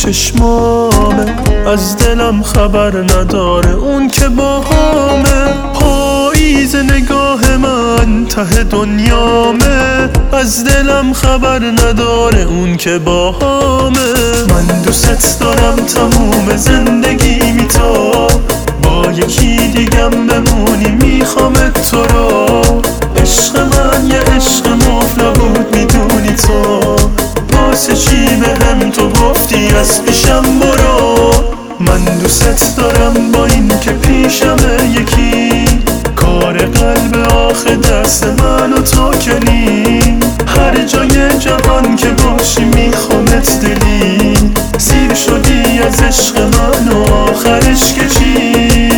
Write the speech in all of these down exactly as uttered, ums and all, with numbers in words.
چشمامه، از دلم خبر نداره اون که باهامه. پاییز نگاه من ته دنیامه، از دلم خبر نداره اون که باهامه. من دوست دارم تموم زندگیمی تو با یکی دیگم بمونی، میخوامت تو رو. عشق من یه عشق مفلا بود میدونی تو، واسه چی به هم تو گفتی از پیشم برو. من دوست دارم با این که پیشمه یکی، کار قلب آخه دست من و تو کنی. هر جای جهان که باشی میخوامت دلی، سیر شدی از عشق من و آخرش که چی؟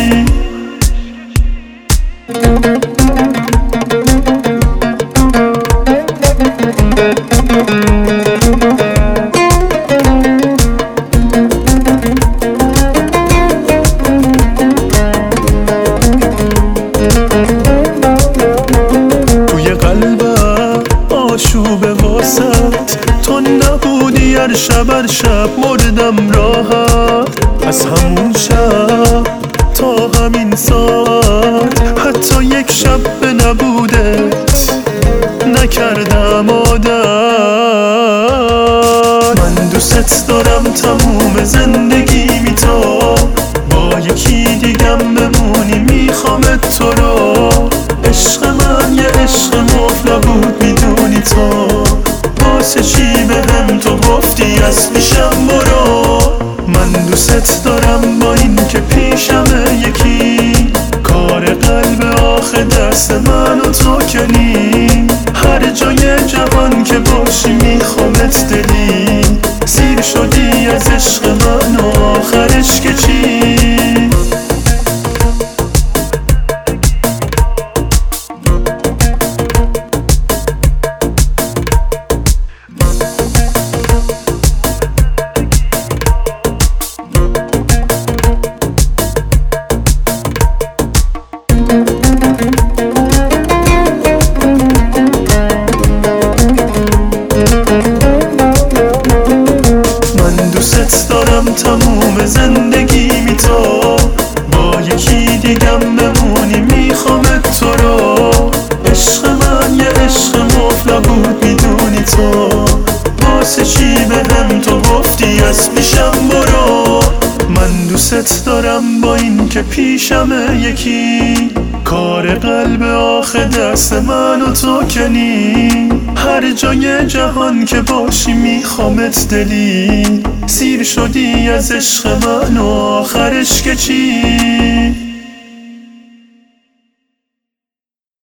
توی قلبم آشوب واسط تو نبودی، هر شب هر شب مردم راحت. از همون شب تا همین ساعت، حتی یک شب به نبودت نکردم عادت. من دوست دارم تموم زندگیمی تو با یکی دیگم بمونی، میخوامت تو رو. عشق من یه عشق مفلا بود میدونی تو، واسه چی به هم تو گفتی از پیشم برو. من دوست دارم با این که پیشمه یکی، کار قلب آخه دست من و تو کنی. هر جای جهان که باشی میخوامت دلی، سیر شدی از عشق من و آخرش که چی؟ دوست دارم تموم زندگیمی تو با یکی دیگم بمونی، میخوامت تو رو. عشق من یه عشق مفلا بود میدونی تو، واسه چی به هم تو گفتی از پیشم برو. من دوست دارم با این که پیشمه یکی، کار قلب آخه دست من و تو کنی. هر جای جهان که باشی میخوامت دلی، سیر شدی از عشق من و آخرش که چی؟